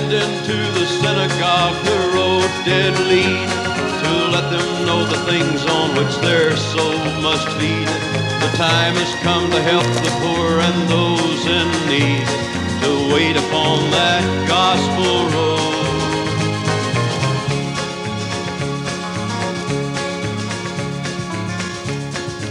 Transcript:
send into the synagogue the road did lead, to let them know the things on which their soul must feed. The time has come to help the poor and those in need, to wait upon that gospel